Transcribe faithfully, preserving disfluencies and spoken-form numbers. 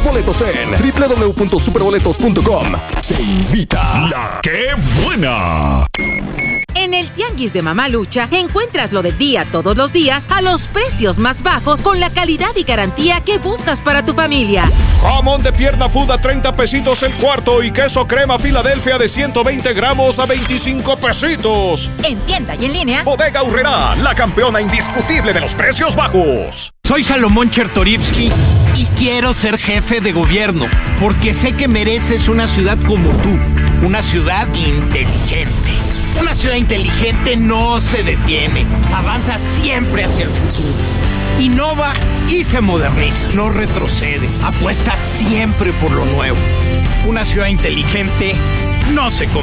Boletos en doble u doble u doble u punto superboletos punto com. Se invita. ¡La qué buena! En el Tianguis de Mamalucha encuentras lo del día todos los días a los precios más bajos con la calidad y garantía que buscas para tu familia. Jamón de pierna fuda treinta pesitos el cuarto y queso crema Filadelfia de ciento veinte gramos a veinticinco pesitos. En tienda y en línea. Bodega Aurrerá, la campeona indiscutible de los precios bajos. Soy Salomón Chertorivsky y quiero ser jefe de gobierno porque sé que mereces una ciudad como tú, una ciudad inteligente. Una ciudad inteligente no se detiene, avanza siempre hacia el futuro. Innova y se moderniza, no retrocede, apuesta siempre por lo nuevo. Una ciudad inteligente no se convierte.